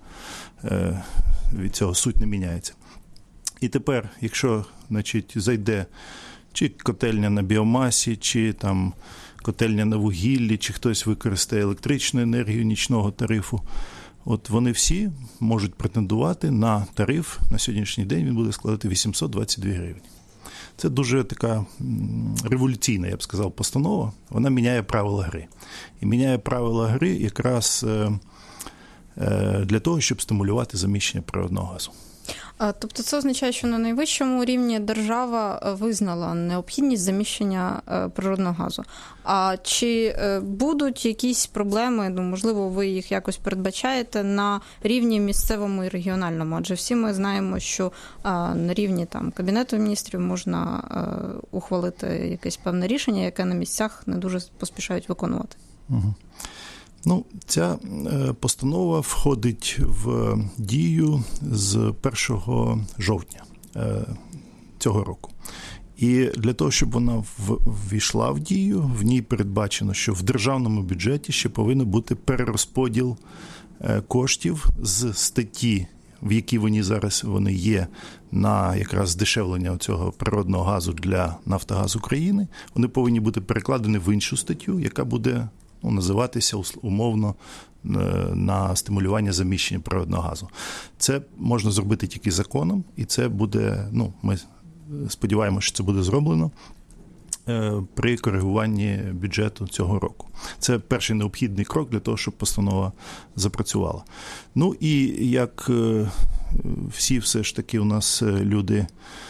від цього суть не міняється. І тепер, якщо зайде чи котельня на біомасі, чи там котельня на вугіллі, чи хтось використає електричну енергію нічного тарифу, от вони всі можуть претендувати на тариф. На сьогоднішній день він буде складати 822 гривні. Це дуже така революційна, я б сказав, постанова. Вона міняє правила гри. І міняє правила гри якраз для того, щоб стимулювати заміщення природного газу. Тобто це означає, що на найвищому рівні держава визнала необхідність заміщення природного газу. А чи будуть якісь проблеми, можливо, ви їх якось передбачаєте на рівні місцевому і регіональному? Адже всі ми знаємо, що на рівні Кабінету міністрів можна ухвалити якесь певне рішення, яке на місцях не дуже поспішають виконувати. Угу. Ця постанова входить в дію з 1 жовтня цього року. І для того, щоб вона ввійшла в дію, в ній передбачено, що в державному бюджеті ще повинен бути перерозподіл коштів з статті, в якій вони є, на якраз здешевлення цього природного газу для «Нафтогаз України». Вони повинні бути перекладені в іншу статтю, яка буде називатися умовно на стимулювання заміщення природного газу. Це можна зробити тільки законом, і це буде, ми сподіваємося, що це буде зроблено при коригуванні бюджету цього року. Це перший необхідний крок для того, щоб постанова запрацювала. І як всі все ж таки у нас люди,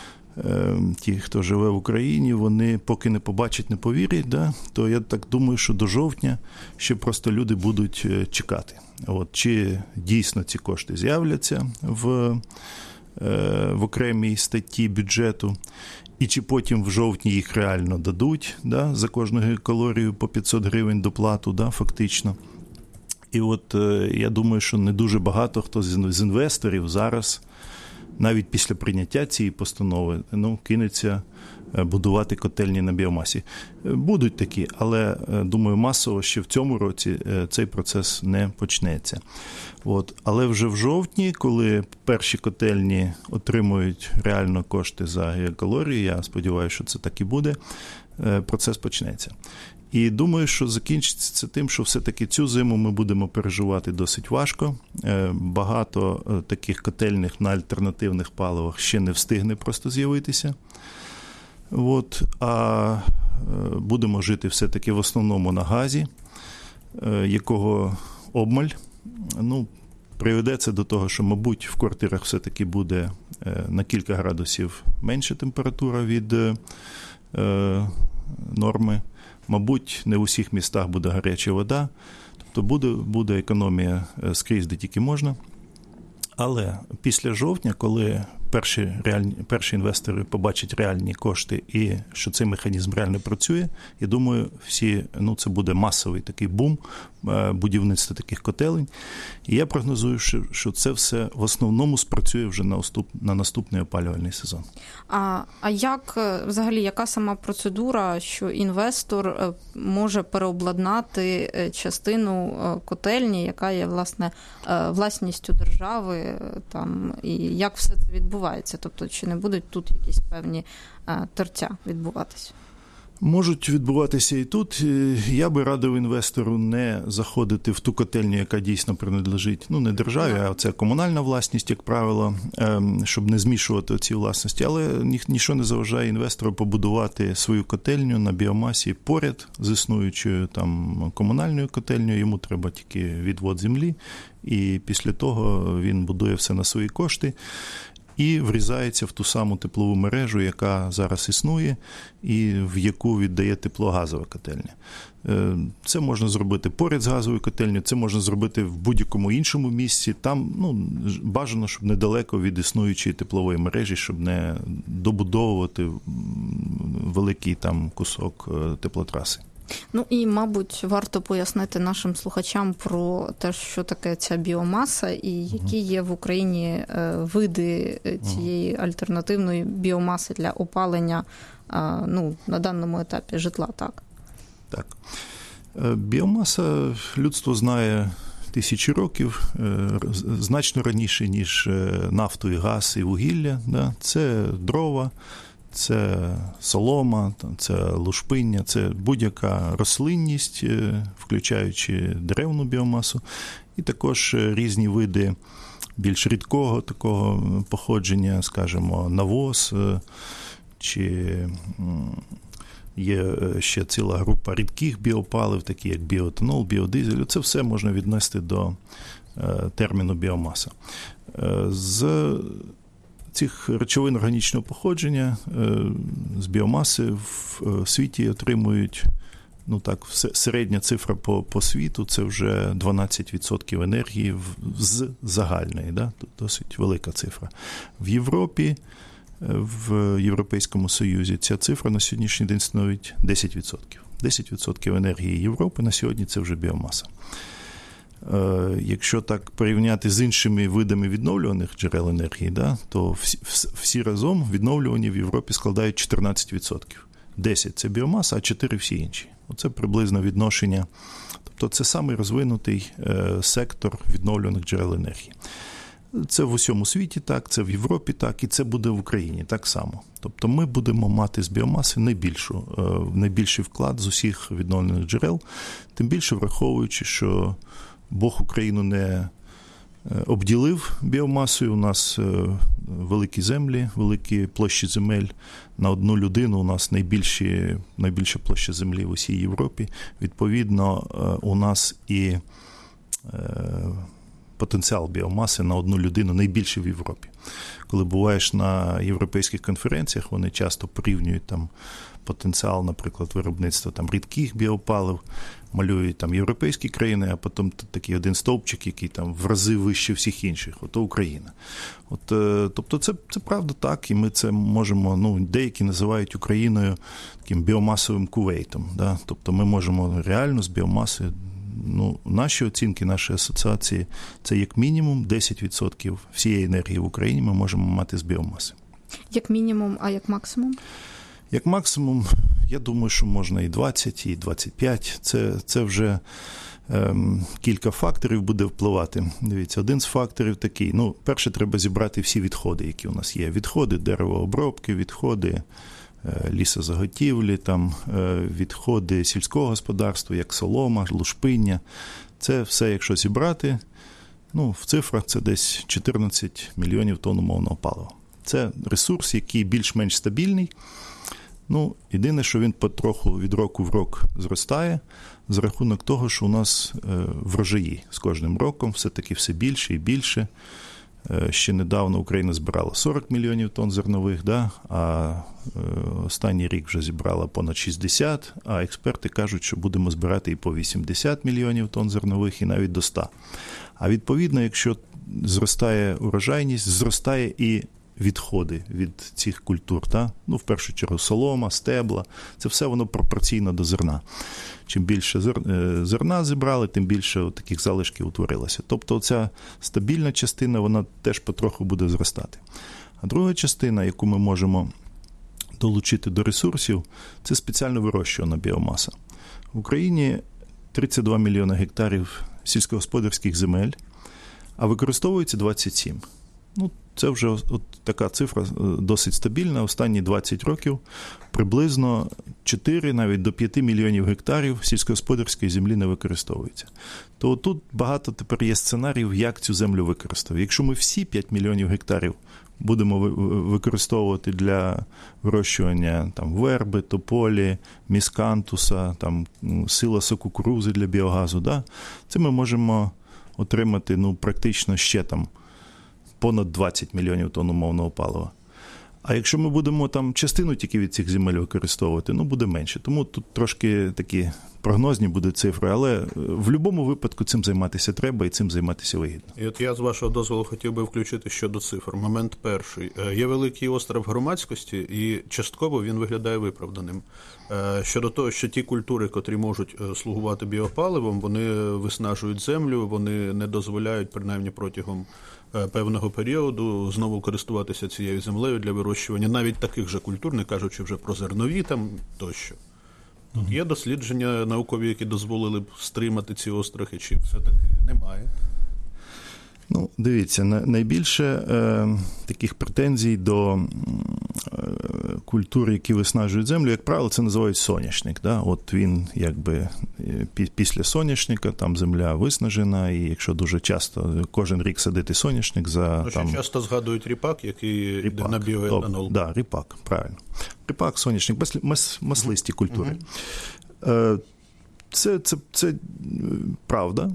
ті, хто живе в Україні, вони поки не побачать, не повірять, то я так думаю, що до жовтня ще просто люди будуть чекати. Чи дійсно ці кошти з'являться в окремій статті бюджету, і чи потім в жовтні їх реально дадуть за кожну гігакалорію по 500 гривень доплату, фактично. І я думаю, що не дуже багато хто з інвесторів зараз, навіть після прийняття цієї постанови, кинеться будувати котельні на біомасі. Будуть такі, але, думаю, масово ще в цьому році цей процес не почнеться. Але вже в жовтні, коли перші котельні отримують реально кошти за гігакалорії, я сподіваюся, що це так і буде, процес почнеться. І думаю, що закінчиться це тим, що все-таки цю зиму ми будемо переживати досить важко. Багато таких котельних на альтернативних паливах ще не встигне просто з'явитися. А будемо жити все-таки в основному на газі, якого обмаль. Приведе це до того, що, мабуть, в квартирах все-таки буде на кілька градусів менша температура від норми. Мабуть, не в усіх містах буде гаряча вода, тобто буде економія скрізь, де тільки можна. Але після жовтня, коли перші інвестори побачать реальні кошти і що цей механізм реально працює, я думаю, це буде масовий такий бум будівництва таких котелень. І я прогнозую, що це все в основному спрацює вже на наступний опалювальний сезон. А як взагалі, яка сама процедура, що інвестор може переобладнати частину котельні, яка є, власне, власністю держави, і як все це відбувається? відбувається? Тобто, чи не будуть тут якісь певні тертя відбуватися? Можуть відбуватися і тут. Я би радив інвестору не заходити в ту котельню, яка дійсно принадлежить, не державі, а це комунальна власність, як правило, щоб не змішувати ці власності. Але ніщо не заважає інвестору побудувати свою котельню на біомасі поряд з існуючою там комунальною котельнею. Йому треба тільки відвод землі, і після того він будує все на свої кошти і врізається в ту саму теплову мережу, яка зараз існує, і в яку віддає тепло газова котельня. Це можна зробити поряд з газовою котельнею, це можна зробити в будь-якому іншому місці. Там бажано, щоб недалеко від існуючої теплової мережі, щоб не добудовувати великий там кусок теплотраси. І, мабуть, варто пояснити нашим слухачам про те, що таке ця біомаса і які є в Україні види цієї альтернативної біомаси для опалення на даному етапі житла, так? Так. Біомаса людство знає тисячі років, значно раніше, ніж нафту і газ і вугілля. Да? Це дрова, це солома, це лушпиння, це будь-яка рослинність, включаючи деревну біомасу, і також різні види більш рідкого такого походження, скажімо, навоз, чи є ще ціла група рідких біопалив, такі як біоетанол, біодизель. Це все можна віднести до терміну біомаса. З цих речовин органічного походження з біомаси в світі отримують, середня цифра по світу – це вже 12% енергії з загальної, да? Досить велика цифра. В Європі, в Європейському Союзі ця цифра на сьогоднішній день становить 10%. 10% енергії Європи на сьогодні – це вже біомаса. Якщо так порівняти з іншими видами відновлюваних джерел енергії, да, то всі разом відновлювані в Європі складають 14%. 10% – це біомаса, а 4% – всі інші. Оце приблизно відношення. Тобто це самий розвинутий сектор відновлюваних джерел енергії. Це в усьому світі так, це в Європі так, і це буде в Україні так само. Тобто ми будемо мати з біомаси найбільший вклад з усіх відновлених джерел, тим більше враховуючи, що Бог Україну не обділив біомасою. У нас великі землі, великі площі земель. На одну людину у нас найбільша площа землі в усій Європі. Відповідно, у нас і потенціал біомаси на одну людину найбільший в Європі. Коли буваєш на європейських конференціях, вони часто порівнюють там потенціал, наприклад, виробництва там рідких біопалив, малюють там європейські країни, а потім такий один стовпчик, який там в рази вище всіх інших. Ото Україна. Тобто це правда так, і ми це можемо, деякі називають Україною таким біомасовим Кувейтом. Да? Тобто ми можемо реально з біомаси, наші оцінки, наші асоціації, це як мінімум 10% всієї енергії в Україні ми можемо мати з біомаси. Як мінімум, а як максимум? Як максимум, я думаю, що можна і 20, і 25. Це вже кілька факторів буде впливати. Дивіться, один з факторів такий. Перше, треба зібрати всі відходи, які у нас є. Відходи деревообробки, відходи лісозаготівлі, відходи сільського господарства, як солома, лушпиння. Це все, якщо зібрати, в цифрах це десь 14 мільйонів тонн умовного палива. Це ресурс, який більш-менш стабільний. Єдине, що він потроху від року в рок зростає за рахунок того, що у нас врожаї з кожним роком все-таки все більше і більше. Ще недавно Україна збирала 40 мільйонів тонн зернових, да? А останній рік вже зібрала понад 60, а експерти кажуть, що будемо збирати і по 80 мільйонів тонн зернових, і навіть до 100. А відповідно, якщо зростає урожайність, зростає і відходи від цих культур. В першу чергу солома, стебла, це все воно пропорційно до зерна. Чим більше зерна зібрали, тим більше таких залишків утворилося. Тобто ця стабільна частина, вона теж потроху буде зростати. А друга частина, яку ми можемо долучити до ресурсів, це спеціально вирощувана біомаса. В Україні 32 мільйони гектарів сільськогосподарських земель, а використовується 27. це вже от така цифра досить стабільна. Останні 20 років приблизно 4, навіть до 5 мільйонів гектарів сільськогосподарської землі не використовується. То тут багато тепер є сценаріїв, як цю землю використовувати. Якщо ми всі 5 мільйонів гектарів будемо використовувати для вирощування там верби, тополі, міскантуса, там силоса кукурузи для біогазу, да? Це ми можемо отримати практично ще там понад 20 мільйонів тонн умовного палива. А якщо ми будемо там частину тільки від цих земель використовувати, буде менше. Тому тут трошки такі прогнозні будуть цифри, але в будь-якому випадку цим займатися треба і цим займатися вигідно. І от я, з вашого дозволу, хотів би включити щодо цифр. Момент перший. Є великий остров громадськості, і частково він виглядає виправданим. Щодо того, що ті культури, котрі можуть слугувати біопаливом, вони виснажують землю, вони не дозволяють, принаймні протягом певного періоду, знову користуватися цією землею для вирощування навіть таких же культур, не кажучи вже про зернові там тощо. Тут є дослідження наукові, які дозволили б стримати ці острахи, чи все-таки немає? Дивіться, найбільше таких претензій до культур, які виснажують землю, як правило, це називають соняшник. Да? От він якби після соняшника, там земля виснажена, і якщо дуже часто кожен рік садити соняшник за... Ще часто згадують ріпак, який йде на біоетанол. Так, ріпак, правильно. Ріпак, соняшник, маслисті культури. Це правда,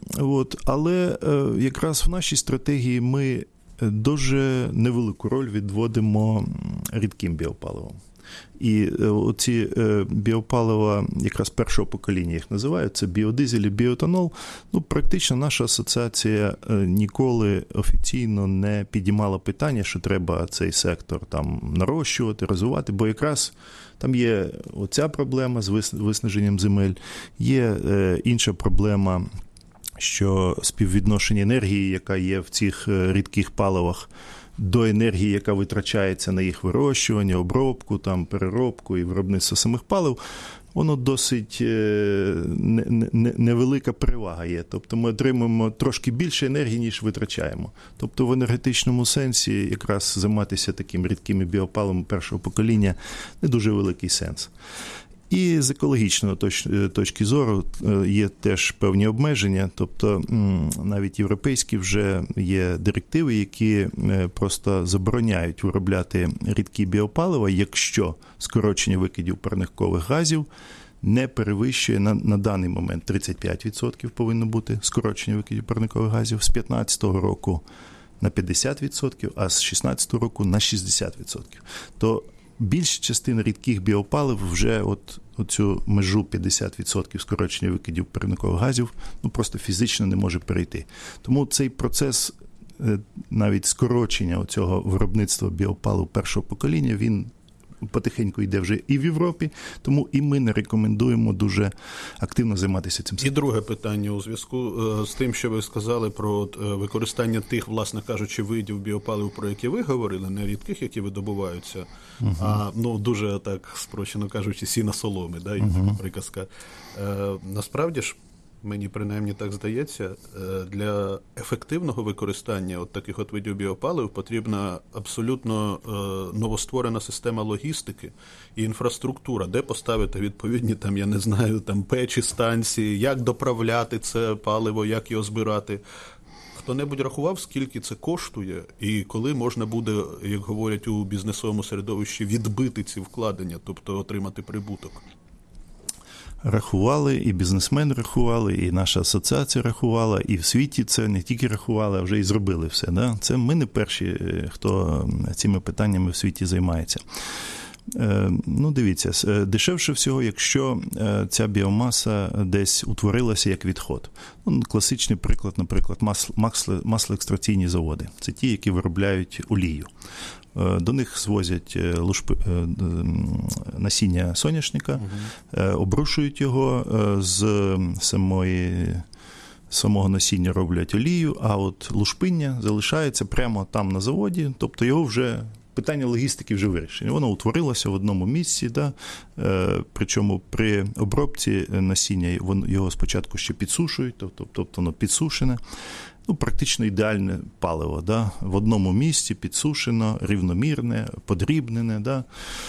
але якраз в нашій стратегії ми дуже невелику роль відводимо рідким біопаливам. І оці біопалива, якраз першого покоління їх називають, це біодизель і біоетанол. Практично наша асоціація ніколи офіційно не підіймала питання, що треба цей сектор там нарощувати, розвивати, бо якраз там є оця проблема з виснаженням земель, є інша проблема, що співвідношення енергії, яка є в цих рідких паливах, до енергії, яка витрачається на їх вирощування, обробку, там, переробку і виробництво самих палив, воно досить невелика перевага є. Тобто ми отримуємо трошки більше енергії, ніж витрачаємо. Тобто в енергетичному сенсі якраз займатися таким рідкими біопаливами першого покоління не дуже великий сенс. І з екологічної точки зору є теж певні обмеження, тобто навіть європейські вже є директиви, які просто забороняють виробляти рідкі біопалива, якщо скорочення викидів парникових газів не перевищує на даний момент 35% повинно бути скорочення викидів парникових газів, з 2015 року на 50%, а з 2016 року на 60%. То більша частина рідких біопалив вже оцю межу 50% скорочення викидів парникових газів просто фізично не може перейти. Тому цей процес навіть скорочення цього виробництва біопалив першого покоління, він потихеньку йде вже і в Європі, тому і ми не рекомендуємо дуже активно займатися цим. І друге питання у зв'язку з тим, що ви сказали про використання тих, власне кажучи, видів біопалив, про які ви говорили, не рідких, які видобуваються, а дуже так, спрощено кажучи, сіна соломи, да, і приказка. Насправді ж, мені принаймні так здається, для ефективного використання таких видів біопалив потрібна абсолютно новостворена система логістики і інфраструктура, де поставити відповідні, я не знаю, печі, станції, як доправляти це паливо, як його збирати. Хто-небудь рахував, скільки це коштує і коли можна буде, як говорять у бізнесовому середовищі, відбити ці вкладення, тобто отримати прибуток? Рахували, і бізнесмени рахували, і наша асоціація рахувала, і в світі це не тільки рахували, а вже і зробили все. Да? Це ми не перші, хто цими питаннями в світі займається. Дивіться, дешевше всього, якщо ця біомаса десь утворилася як відход. Класичний приклад, наприклад, маслоекстракційні заводи. Це ті, які виробляють олію. До них звозять насіння соняшника, обрушують його, з самого насіння роблять олію, а от лушпиння залишається прямо там на заводі, тобто його вже питання логістики вже вирішені. Воно утворилося в одному місці, да? Причому при обробці насіння його спочатку ще підсушують, тобто воно підсушене. Практично ідеальне паливо, да? В одному місці підсушено, рівномірне, подрібнене. Да?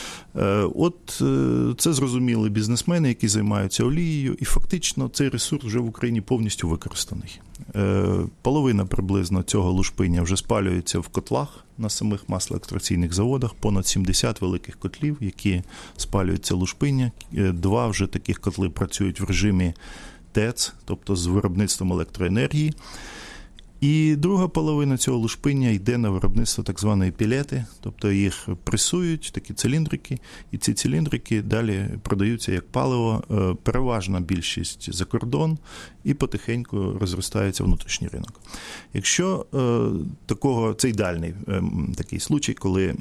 Це зрозуміли бізнесмени, які займаються олією, і фактично цей ресурс вже в Україні повністю використаний. Половина приблизно цього лушпиння вже спалюється в котлах на самих маслоекстракційних заводах, понад 70 великих котлів, які спалюються лушпиння. 2 вже таких котли працюють в режимі ТЕЦ, тобто з виробництвом електроенергії. І друга половина цього лушпиння йде на виробництво так званої пілети, тобто їх пресують, такі циліндрики, і ці циліндрики далі продаються як паливо, переважна більшість за кордон, і потихеньку розростається внутрішній ринок. Якщо це ідеальний такий случай, коли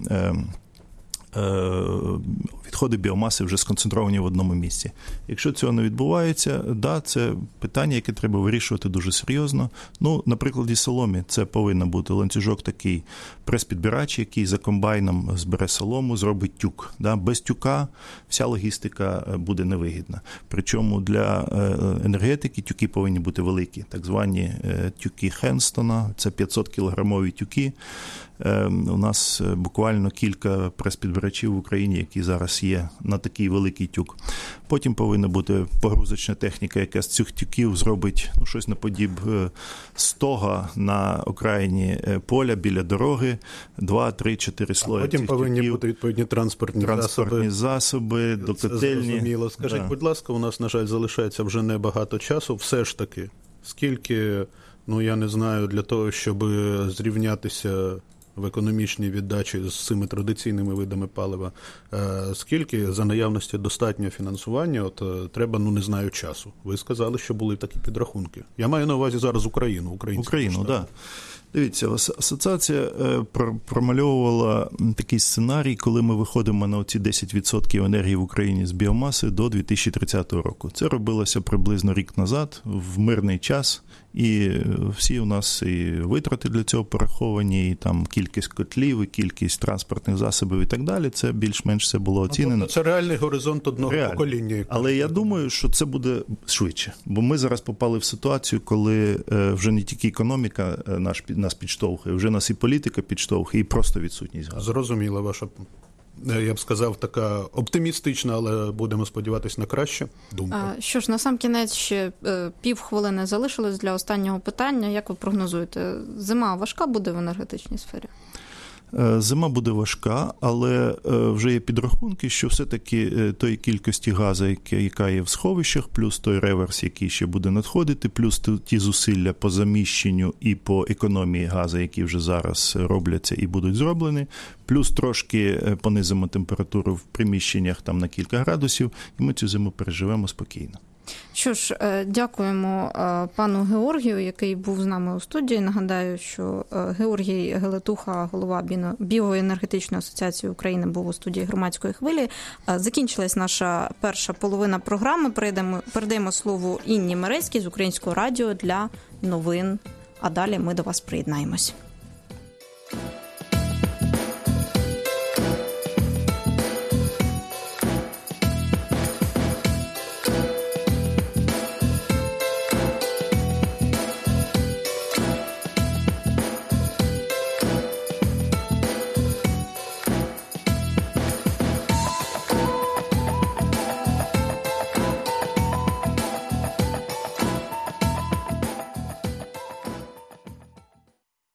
відходи біомаси вже сконцентровані в одному місці. Якщо цього не відбувається, це питання, яке треба вирішувати дуже серйозно. На прикладі соломи це повинен бути ланцюжок такий прес-підбирач, який за комбайном збере солому, зробить тюк. Без тюка вся логістика буде невигідна. Причому для енергетики тюки повинні бути великі, так звані тюки Хенстона, це 500-кілограмові тюки. У нас буквально кілька прес-підбирачів в Україні, які зараз є на такий великий тюк. Потім повинна бути погрузочна техніка, яка з цих тюків зробить щось наподіб стога на окраїні поля біля дороги, 2, 3, 4 слої. Потім повинні бути відповідні транспортні засоби, до котельні. Зрозуміло. Скажіть, будь ласка, у нас, на жаль, залишається вже небагато часу. Все ж таки, скільки, я не знаю, для того, щоб зрівнятися в економічній віддачі з цими традиційними видами палива, скільки за наявності достатньо фінансування, треба, не знаю, часу. Ви сказали, що були такі підрахунки. Я маю на увазі зараз Україну, так. Дивіться, асоціація промальовувала такий сценарій, коли ми виходимо на оці 10% енергії в Україні з біомаси до 2030 року. Це робилося приблизно рік назад, в мирний час, і всі у нас і витрати для цього пораховані, і там кількість котлів, і кількість транспортних засобів і так далі. Це більш-менш все було оцінено. Це реальний горизонт одного покоління. Але я думаю, що це буде швидше. Бо ми зараз попали в ситуацію, коли вже не тільки економіка нас підштовхує, вже нас і політика підштовхує, і просто відсутність газу. Зрозуміла ваша, я б сказав, така оптимістична, але будемо сподіватися на краще думка. Що ж, насамкінець ще півхвилини залишилось для останнього питання. Як ви прогнозуєте, зима важка буде в енергетичній сфері? Зима буде важка, але вже є підрахунки, що все-таки тої кількості газу, яка є в сховищах, плюс той реверс, який ще буде надходити, плюс ті зусилля по заміщенню і по економії газу, які вже зараз робляться і будуть зроблені, плюс трошки понизимо температуру в приміщеннях там на кілька градусів, і ми цю зиму переживемо спокійно. Що ж, дякуємо пану Георгію, який був з нами у студії. Нагадаю, що Георгій Гелетуха, голова Біоенергетичної асоціації України, був у студії Громадської хвилі. Закінчилась наша перша половина програми. Передаємо слово Інні Мерецькій з Українського радіо для новин, а далі ми до вас приєднаємось.